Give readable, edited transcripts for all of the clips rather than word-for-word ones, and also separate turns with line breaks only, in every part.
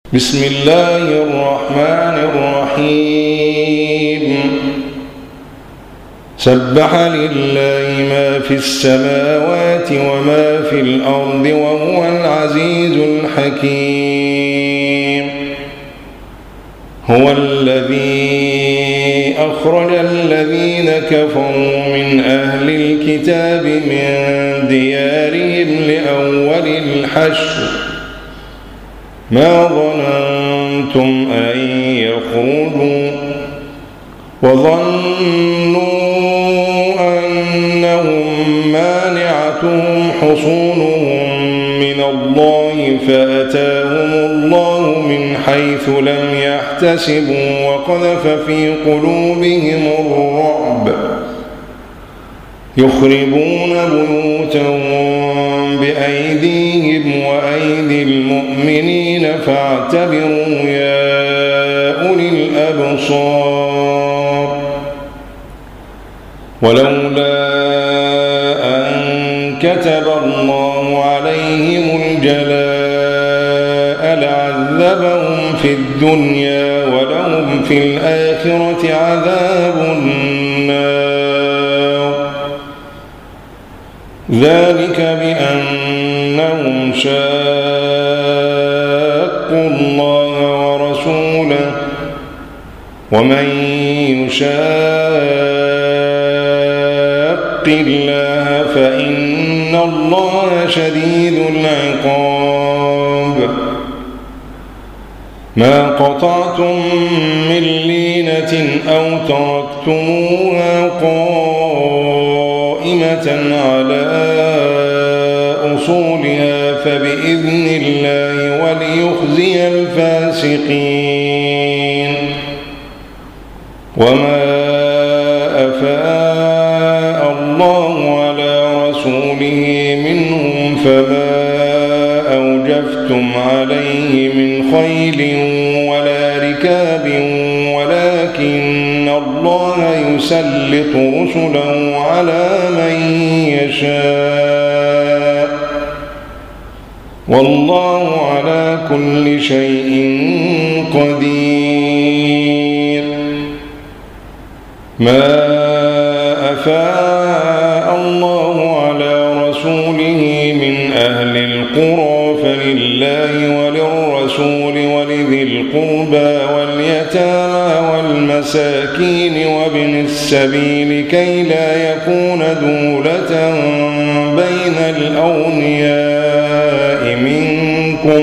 بسم الله الرحمن الرحيم سبح لله ما في السماوات وما في الأرض وهو العزيز الحكيم هو الذي أخرج الذين كفروا من أهل الكتاب من ديارهم لأول الحشر ما ظننتم أن يخرجوا وظنوا أنهم مانعتهم حصونهم من الله فأتاهم الله من حيث لم يحتسبوا وقذف في قلوبهم الرعب يخربون بيوتهم بأيديهم وأيدي المؤمنين فاعتبروا يا أولي الأبصار ولولا أن كتب الله عليهم الجلاء لعذبهم في الدنيا ولهم في الآخرة عذاب النار ذلك بأنهم شاقوا الله ورسوله ومن يشاق الله فإن الله شديد العقاب ما قطعتم من لينة أو تركتموها قائمة على أصولها فبإذن الله وليخزي الفاسقين وما أفاء الله على رسوله منهم فما أوجفتم عليه من خيل ولا ركاب ولكن الله يسلط رسله على من يشاء والله على كل شيء قدير ما أفاء الله على رسوله من أهل القرى فلله وللرسول ولذي القربى واليتامى والمساكين وابن السبيل كي لا يكون دولة بين الأغنياء منكم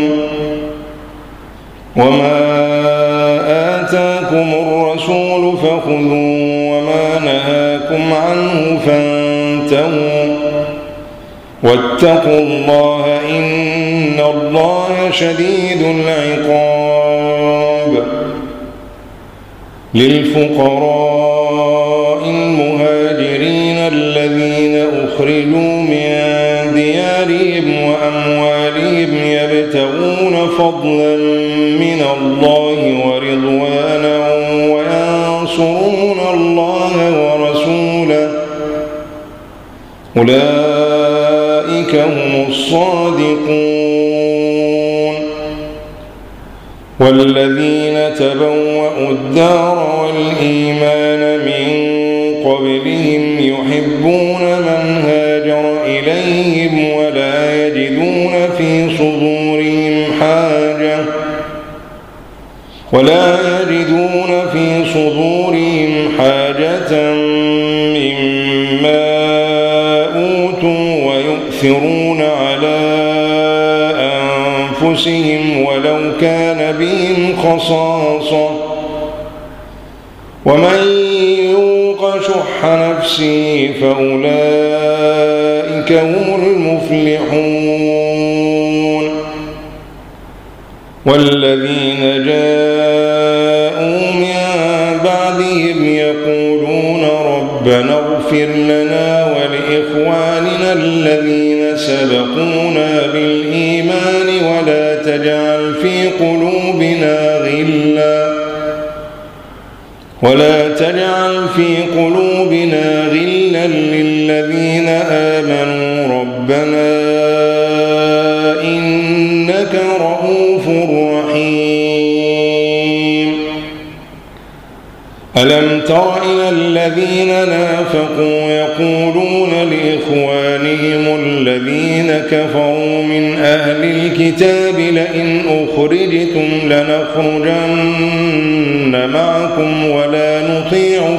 وما آتاكم الرسول فخذوه وما نهاكم عنه فانتهوا واتقوا الله إن الله شديد العقاب للفقراء المهاجرين الذين أخرجوا من ديارهم وأموالهم يبتغون فضلا من الله ورضوانا وينصرون الله ورسوله أولئك هم الصادقون والذين تبوأوا الدار والإيمان من قبلهم يحبون من هاجر إليهم ولا يجدون في صدورهم حاجة مما أوتوا ويؤثرون على أنفسهم ولو كان بهم خصاصة ومن يوق شح نفسه فأولئك هم المفلحون والذين جاءوا من بعدهم يقولون ربنا اغفر لنا ولإخواننا الذين سبقونا بالإيمان ولا تجعل في قلوبنا غلا للذين آمنوا ربنا إنك رؤوف رحيم. ألم تر إلى الذين نافقوا يقولون لإخوانهم الذين كفروا من أهل الكتاب لئن أخرجتم لنخرجن معكم ولا نطيع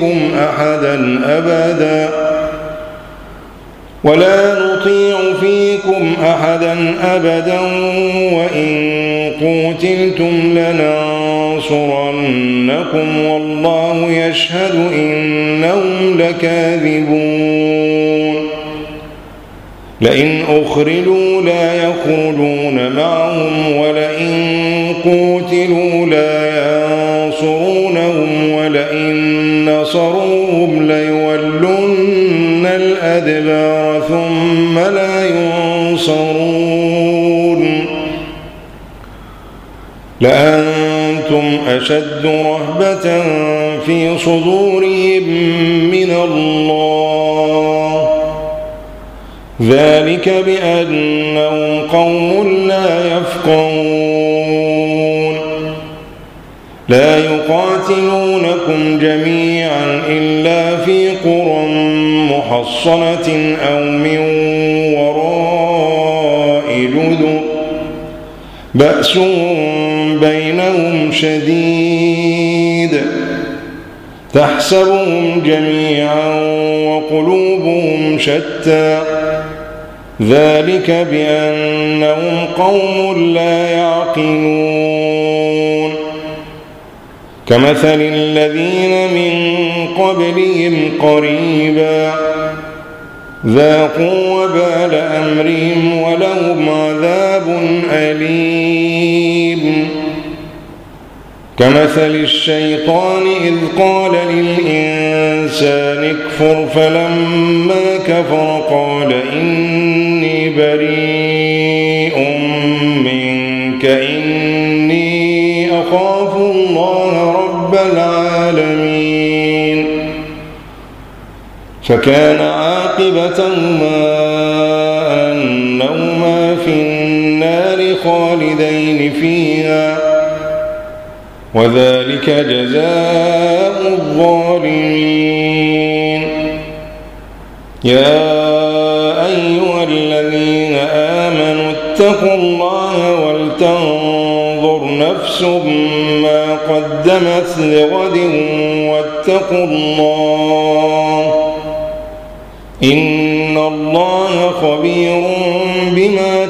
فيكم أحدا أبدا وإن قوتلتم لننصرنكم والله يشهد إنهم لكاذبون لئن أخرجوا لا يخرجون معهم ولئن قوتلوا لا ينصرونهم ولئن نصروهم ليولن الأدبار ثم لا ينصرون لأنتم أشد رهبة في صدورهم من الله ذلك بأنهم قوم لا يفقهون لا يقاتلونكم جميعا إلا في قرى محصنة أو من وراء جدر بأسهم بينهم شديد تحسبهم جميعا وقلوبهم شتى ذلك بأنهم قوم لا يعقلون كمثل الذين من قبلهم قريبا ذاقوا وبال أمرهم ولهم عذاب أليم كمثل الشيطان إذ قال للإنسان اكفر فلما كفر قال إني بريء منك إني أخاف الله رب العالمين فكان عاقبتهما أنهما في النار خالدين فيها وذلك جزاء الظالمين يا أيها الذين آمنوا اتقوا الله ولتنظر نفس ما قدمت لغد واتقوا الله إن الله خبير بما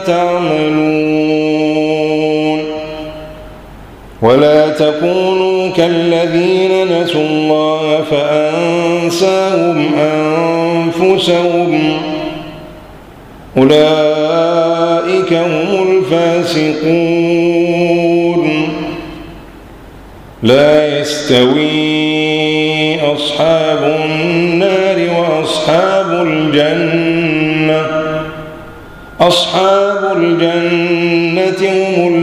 تعملون ولا تكونوا كالذين نسوا الله فأنساهم أنفسهم أولئك هم الفاسقون لا يستوي أصحاب النار وأصحاب الجنة أصحاب الجنة هم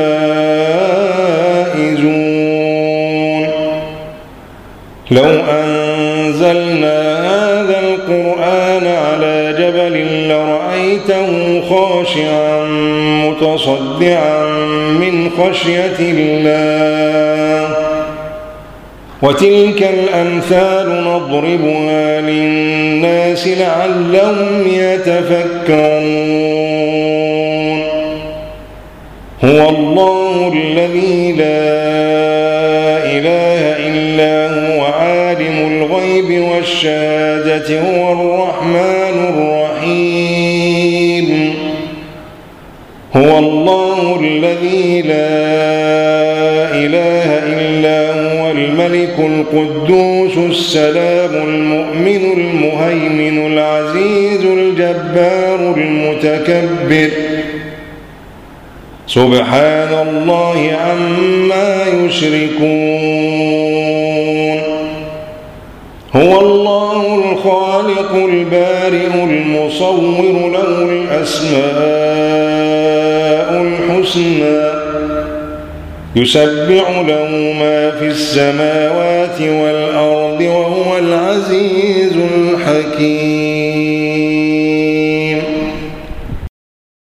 الفائزون لو أنزلنا هذا القرآن على جبل لرأيته خاشعا متصدعا من خشية الله وتلك الأمثال نضربها للناس لعلهم يتفكرون هو الله الذي لا إله إلا هو عالم الغيب والشهادة هو الرحمن الرحيم هو الله الذي لا إله إلا هو الملك القدوس السلام المؤمن المهيمن العزيز الجبار المتكبر سبحان الله عما يشركون هو الله الخالق البارئ المصور له الأسماء الحسنى يسبح له ما في السماوات والأرض وهو العزيز